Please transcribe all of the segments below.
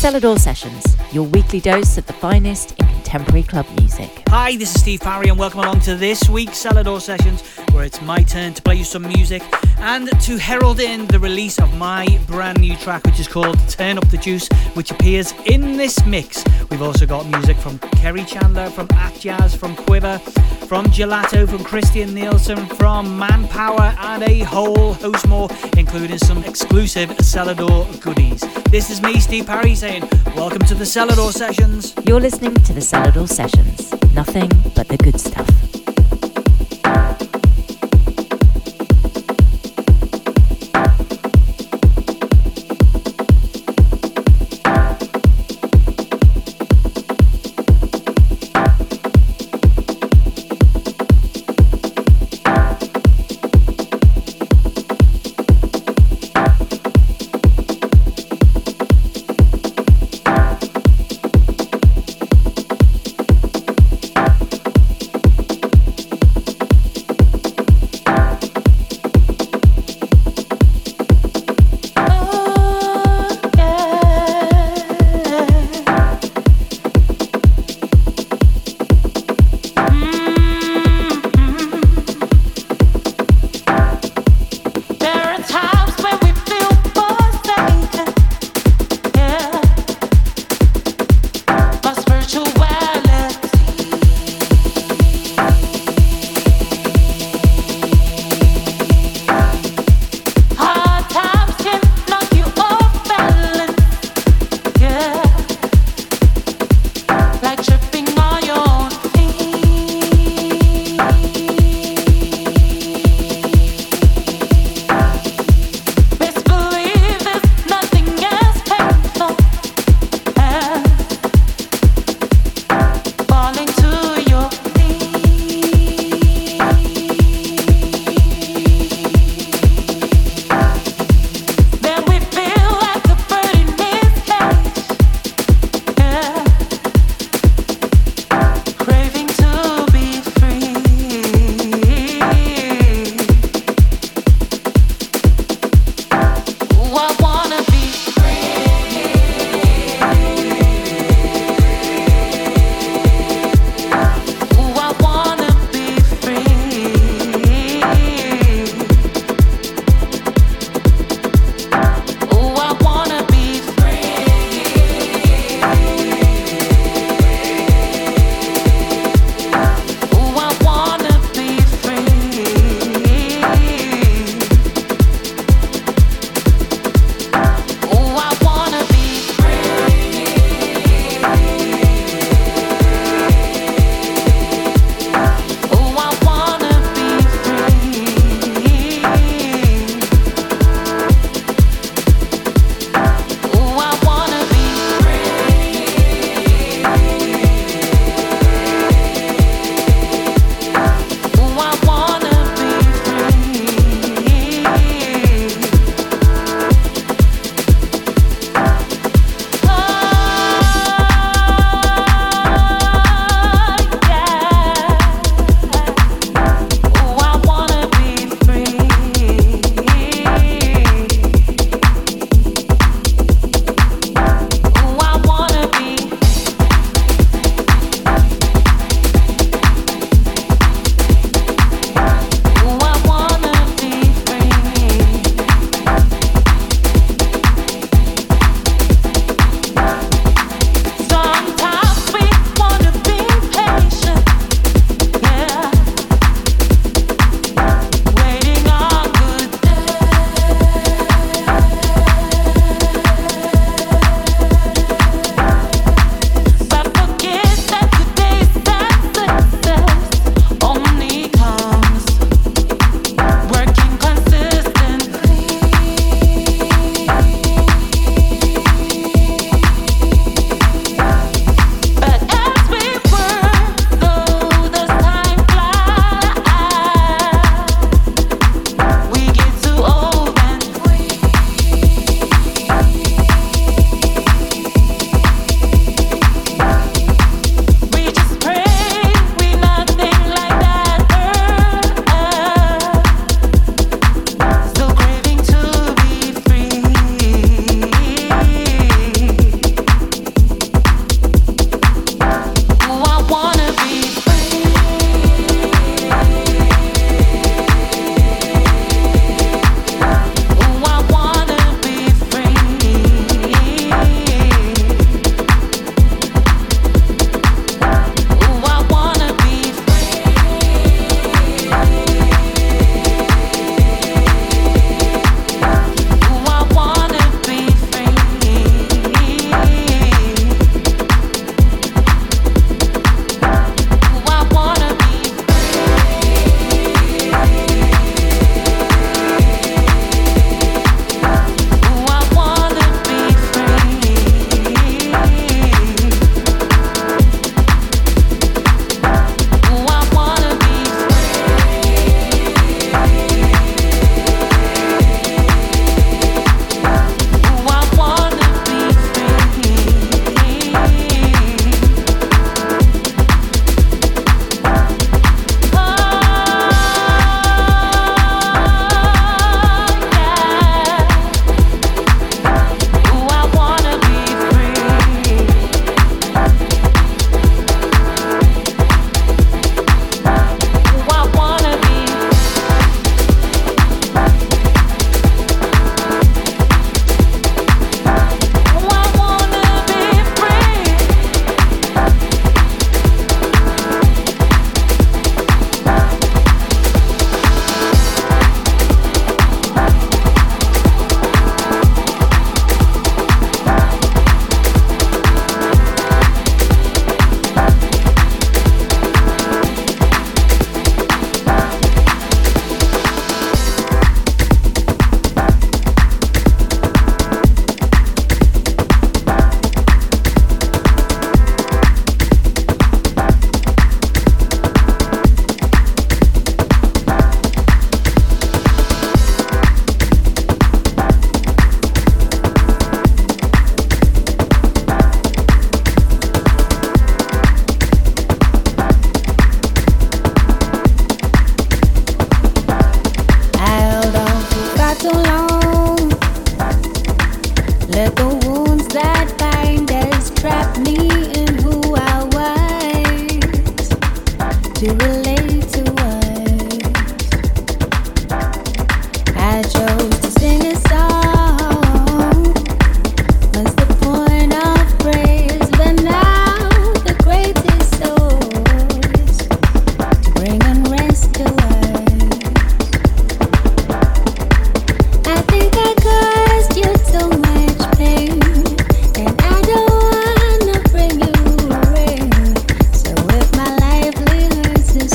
Celador Sessions, your weekly dose of the finest in contemporary club music. Hi, this is Steve Parry and welcome along to this week's Celador Sessions, where it's my turn to play you some music and to herald in the release of my brand new track, which is called Turn Up the Juice, which appears in this mix. We've also got music from Kerry Chandler, from At Jazz, from Quiver, from Gelato, from Christian Nielsen, from Manpower, and a whole host more, including some exclusive Celador goodies. This is me, Steve Parry, saying welcome to the Celador Sessions. You're listening to the Celador Sessions. Nothing but the good stuff. This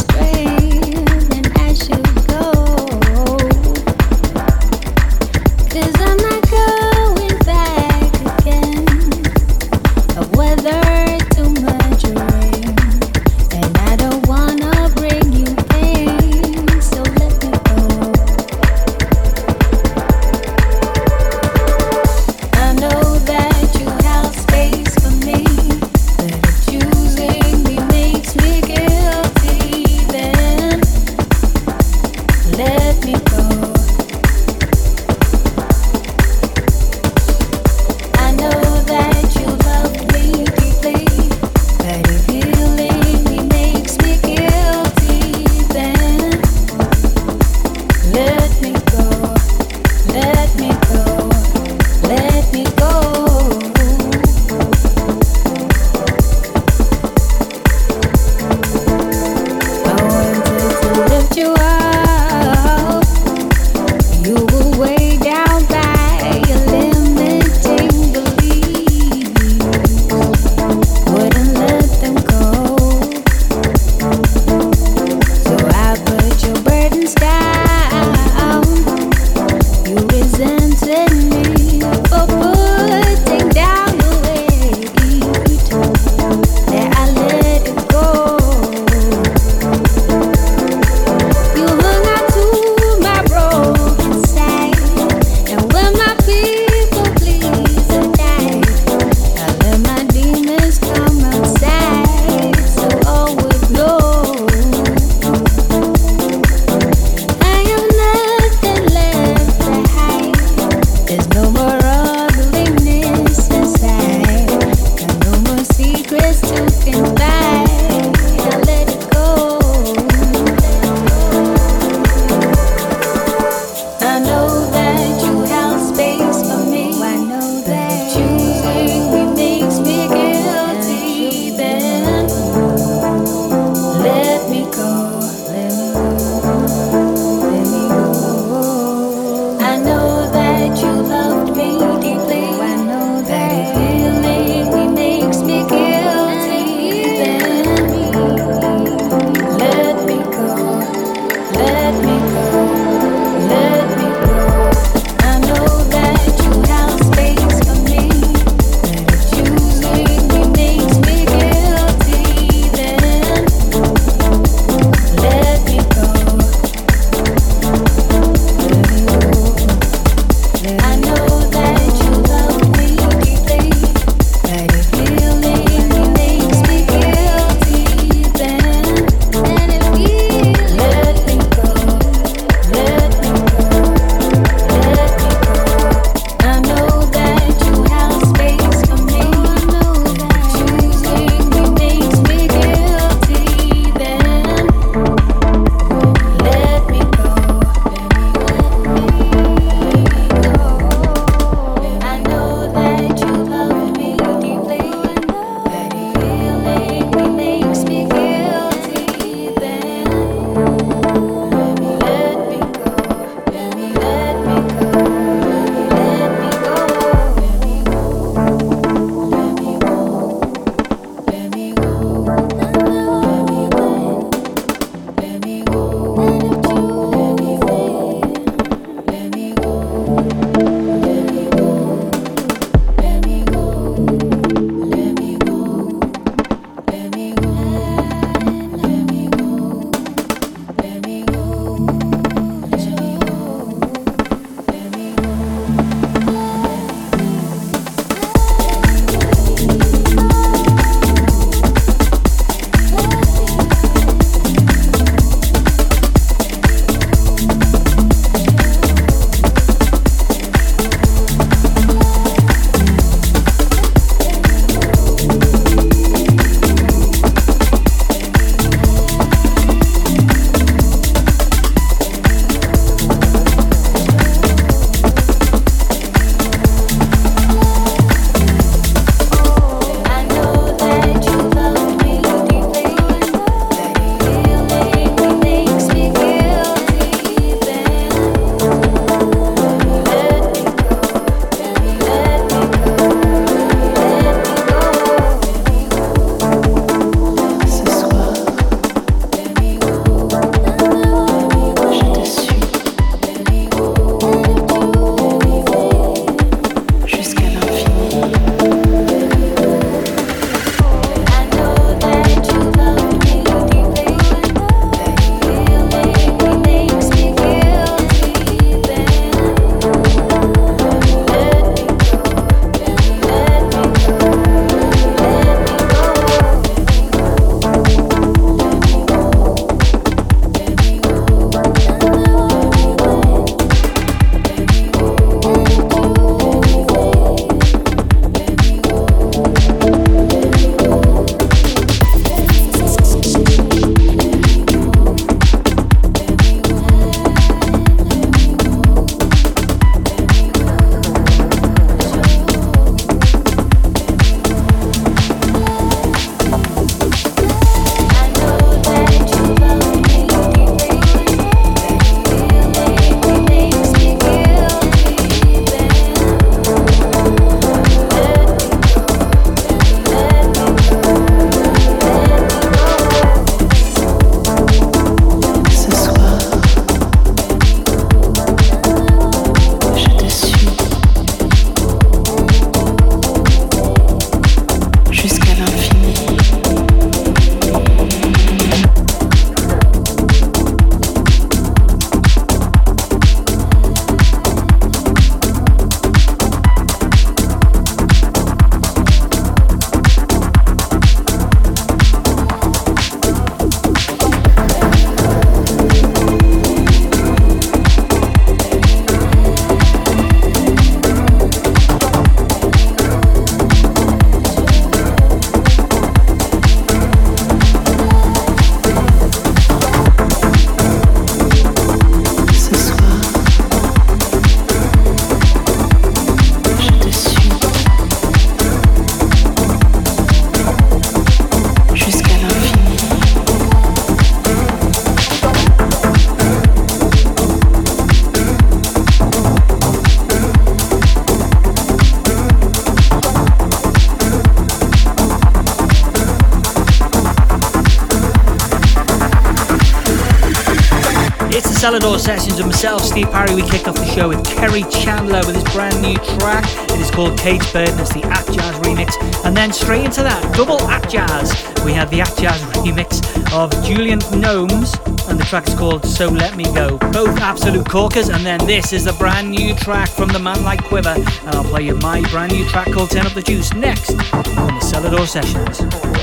Celador Sessions and myself, Steve Parry. We kicked off the show with Kerry Chandler with his brand new track. It is called Cage Bird and it's the At Jazz remix. And then straight into that, double At Jazz, we had the At Jazz remix of Julian Gnomes and the track is called So Let Me Go. Both absolute corkers. And then this is the brand new track from the man like Quiver, and I'll play you my brand new track called Turn Up the Juice next on the Celador Sessions.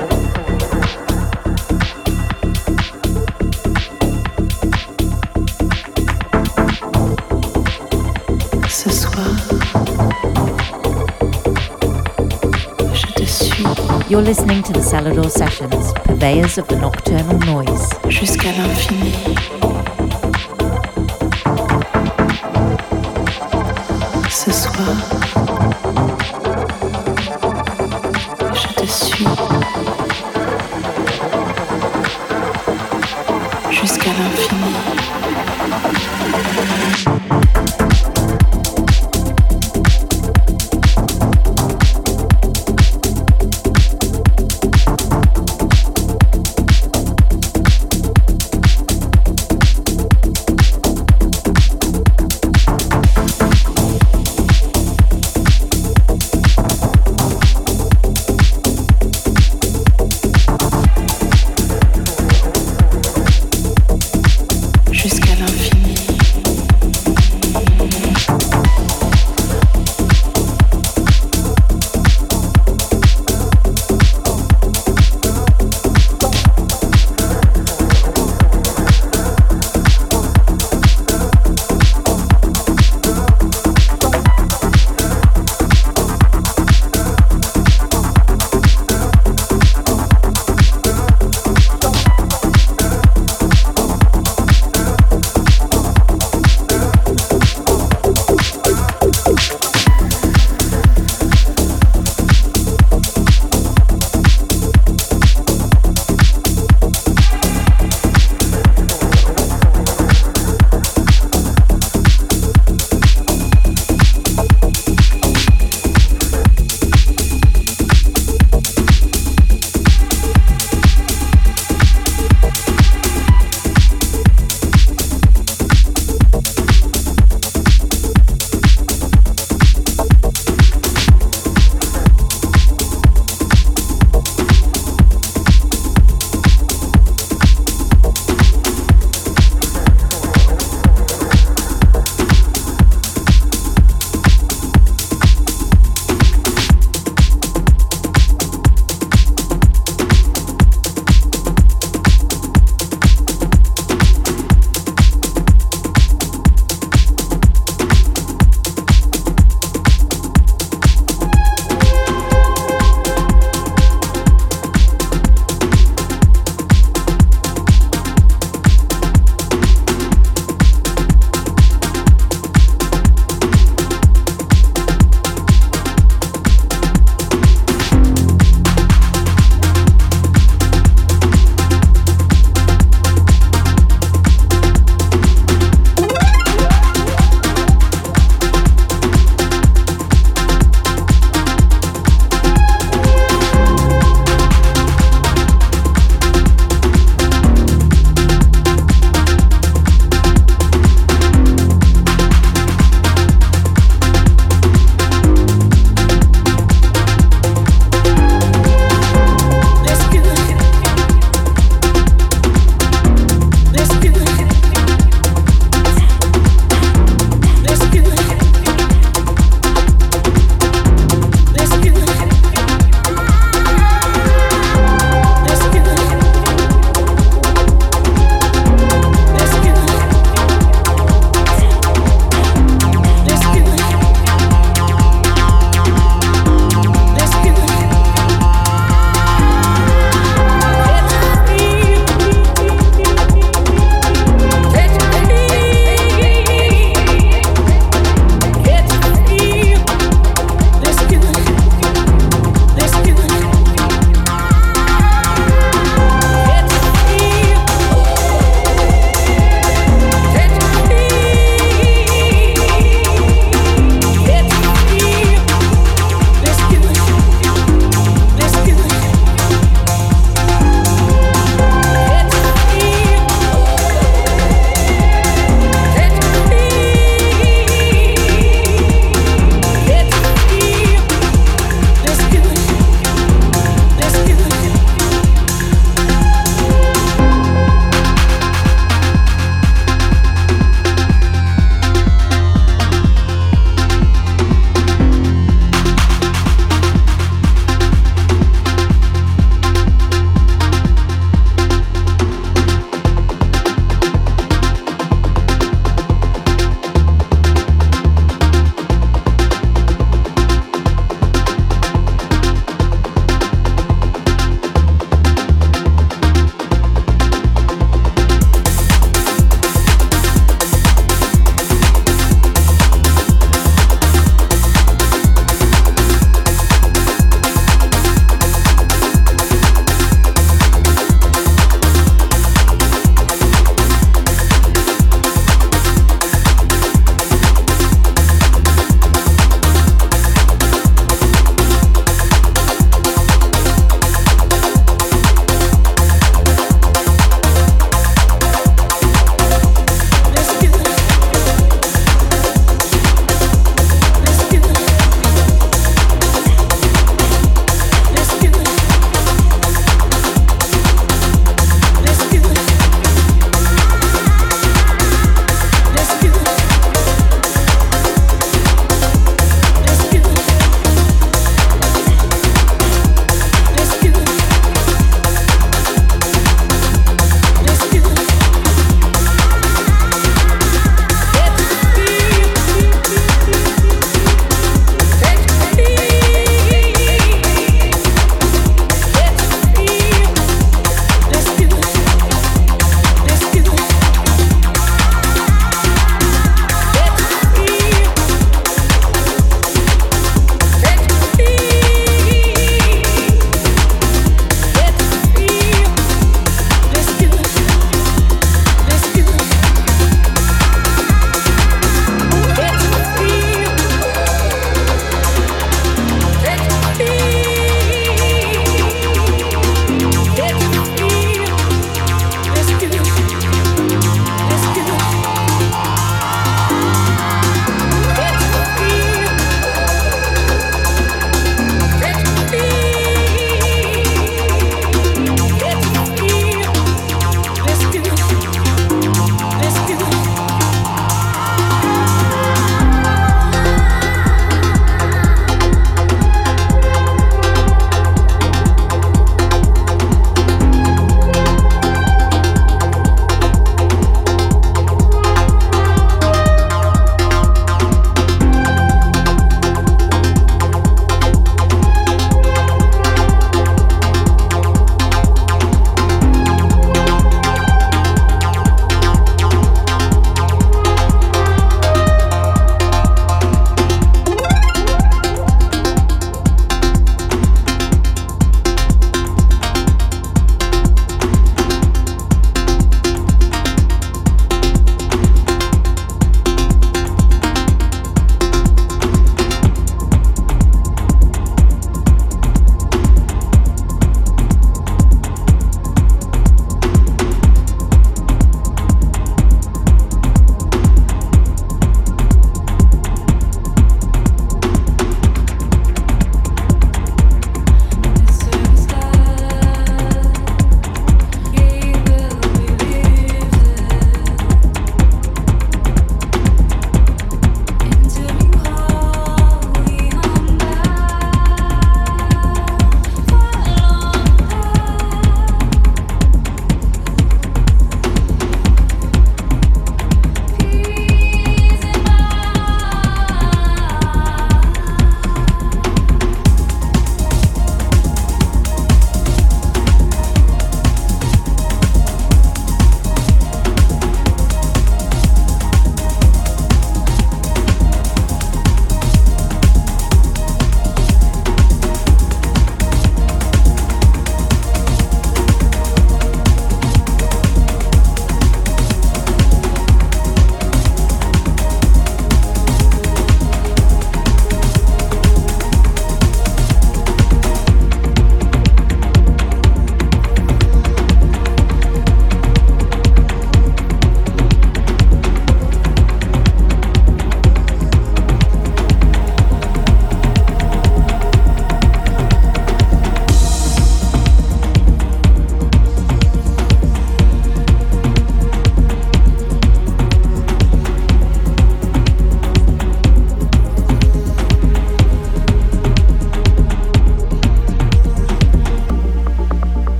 Ce soir, je te suis. You're listening to the Celador Sessions, purveyors of the nocturnal noise. Jusqu'à l'infini. Ce soir, je te suis. Jusqu'à l'infini.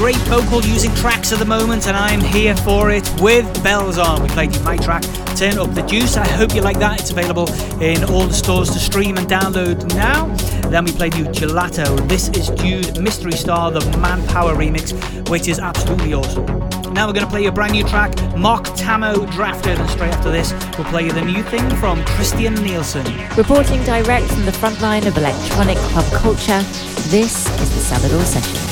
great vocal using tracks at the moment, and I'm here for it with bells on. We played you my track, Turn Up the Juice. I hope you like that. It's available in all the stores to stream and download now. Then we played you Gelato. This is Jude Mystery Star, the Manpower remix, which is absolutely awesome. Now we're going to play you a brand new track, Mark Tamo Drafted, and straight after this we'll play you the new thing from Christian Nielsen. Reporting direct from the front line of electronic club culture, this is the Salvador Sessions.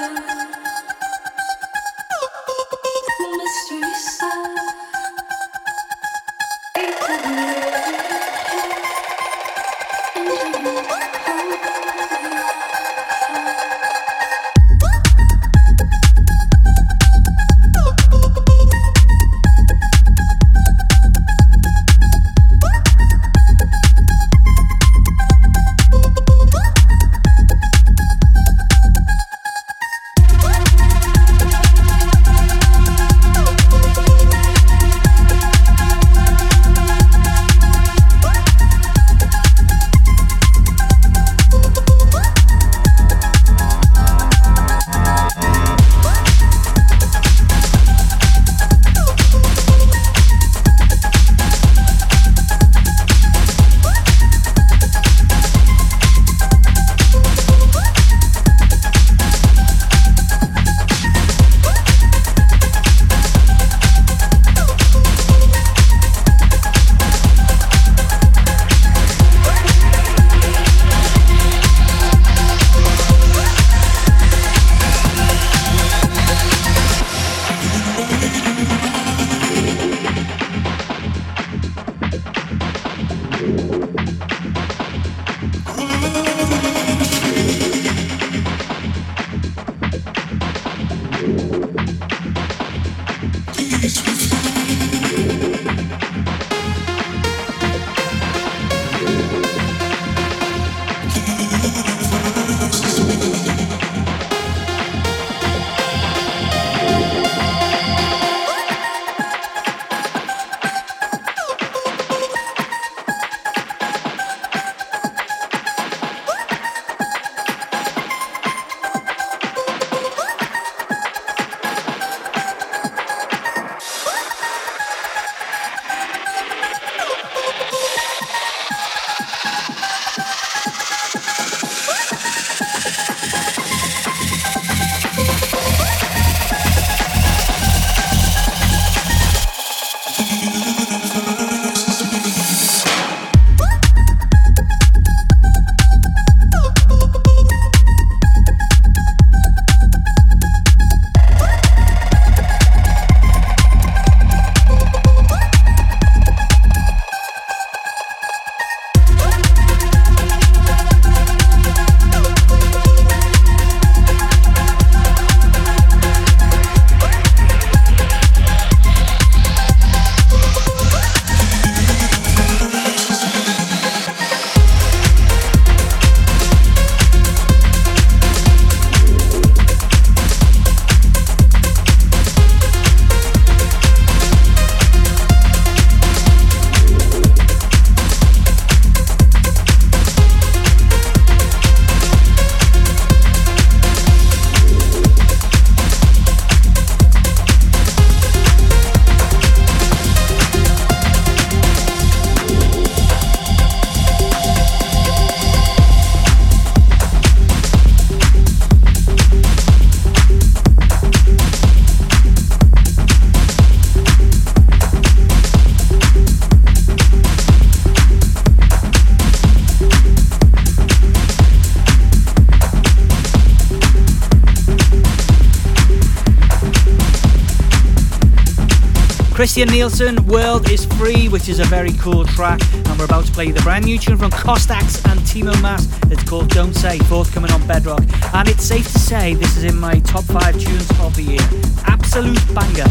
Christian Nielsen, World is Free, which is a very cool track, and we're about to play the brand new tune from Costax and Timo Maas. It's called Don't Say, forthcoming on Bedrock, and it's safe to say this is in my top 5 tunes of the year. Absolute banger.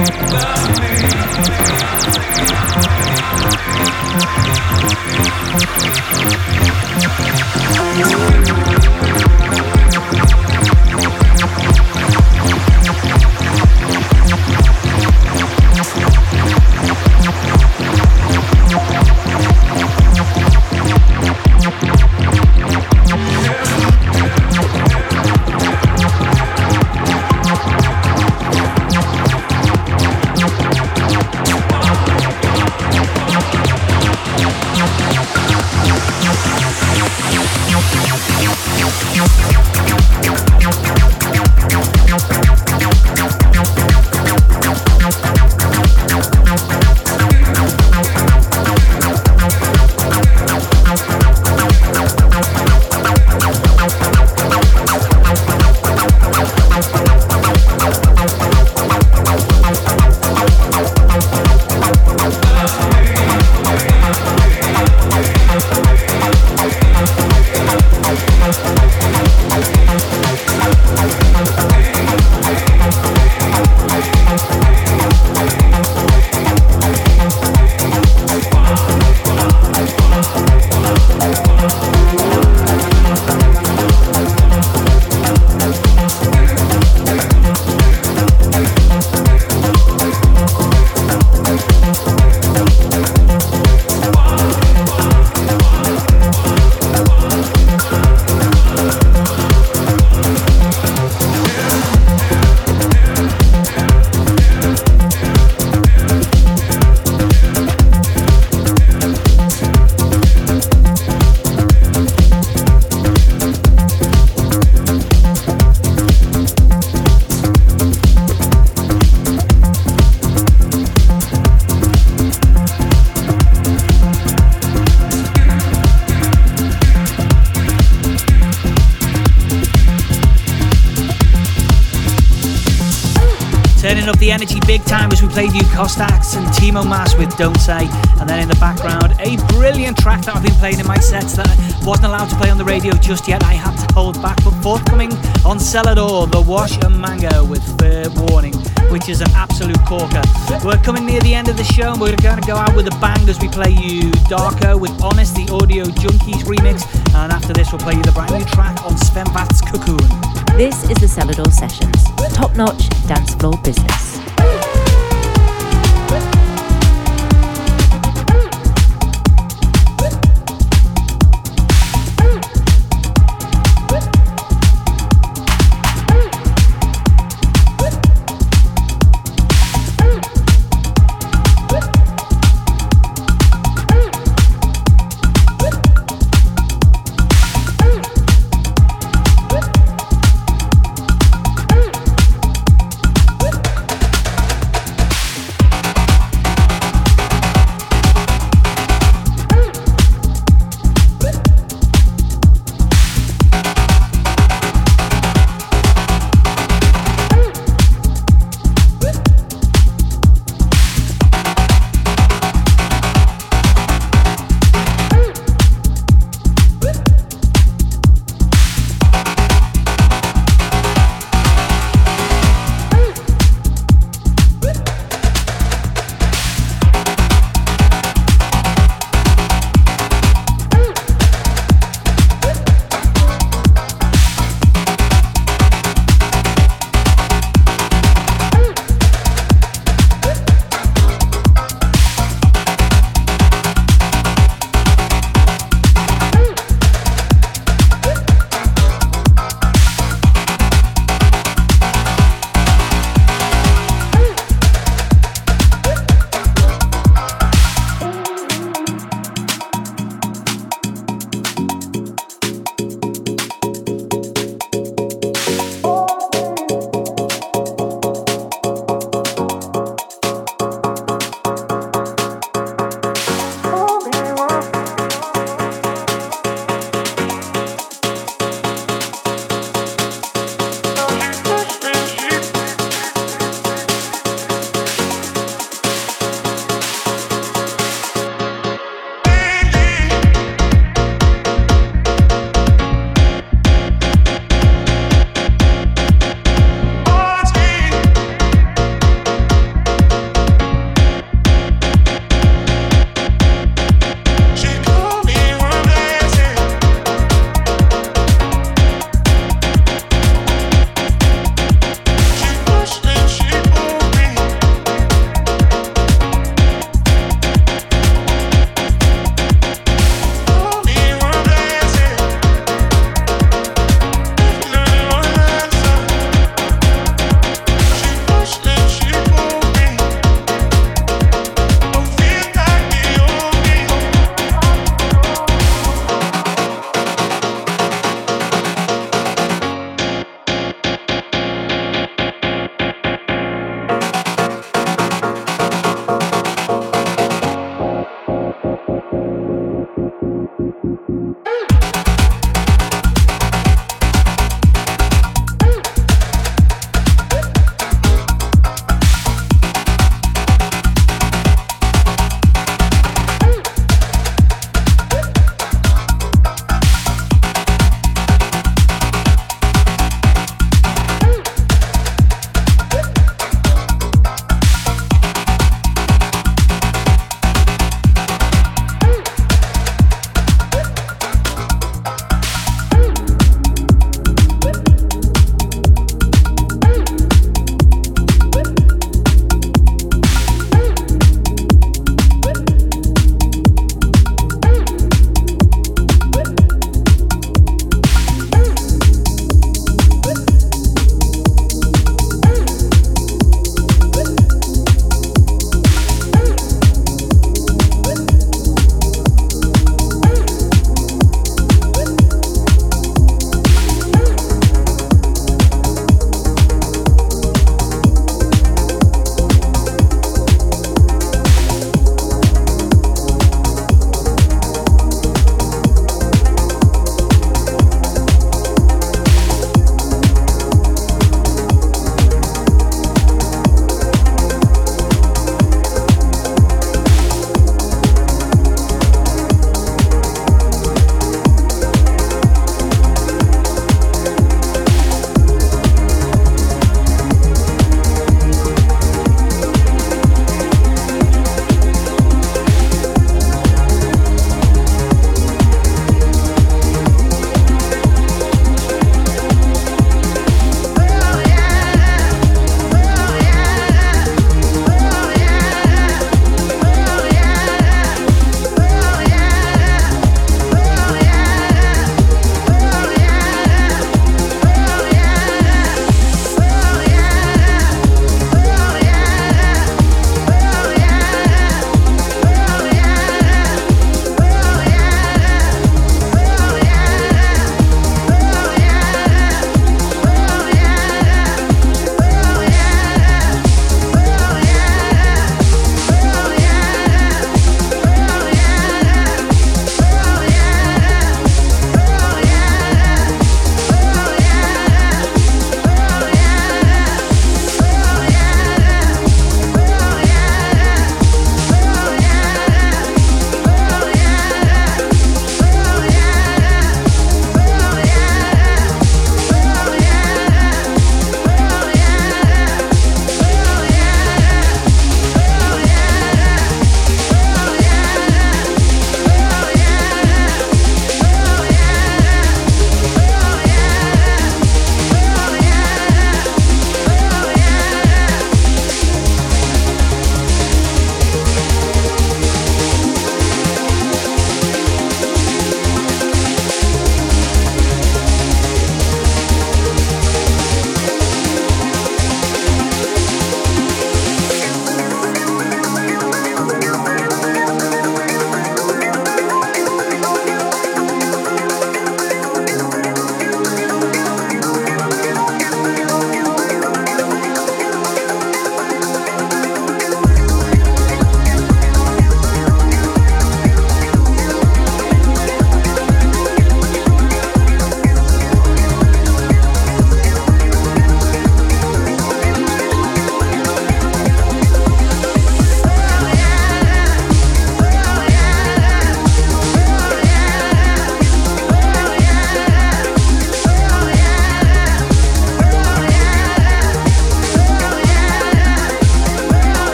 The energy big time as we played you Costax and Timo Maas with Don't Say, and then in the background a brilliant track that I've been playing in my sets that I wasn't allowed to play on the radio just yet. I had to hold back, but forthcoming on Celador, The Wash and Mango with Fair Warning, which is an absolute corker. We're coming near the end of the show and we're going to go out with a bang as we play you Darko with Honest, the Audio Junkies remix, and after this we'll play you the brand new track on Sven Vath's Cocoon. This is the Celador Sessions, top-notch dance floor business.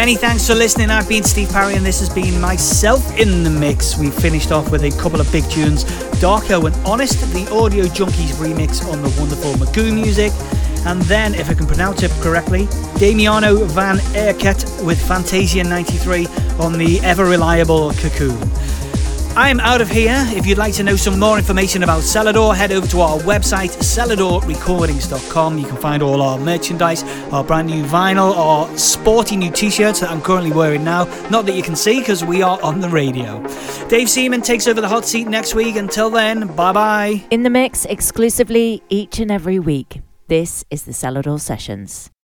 Many thanks for listening. I've been Steve Parry and this has been myself in the mix. We finished off with a couple of big tunes, Darko and Honest, the Audio Junkies remix on the wonderful Magoo music, and then, if I can pronounce it correctly, Damiano van Erket with Fantasia 93 on the ever-reliable Cocoon. I'm out of here. If you'd like to know some more information about Celador, head over to our website, celadorrecordings.com. You can find all our merchandise, our brand new vinyl, our sporty new t-shirts that I'm currently wearing now. Not that you can see because we are on the radio. Dave Seaman takes over the hot seat next week. Until then, bye-bye. In the mix exclusively each and every week. This is the Celador Sessions.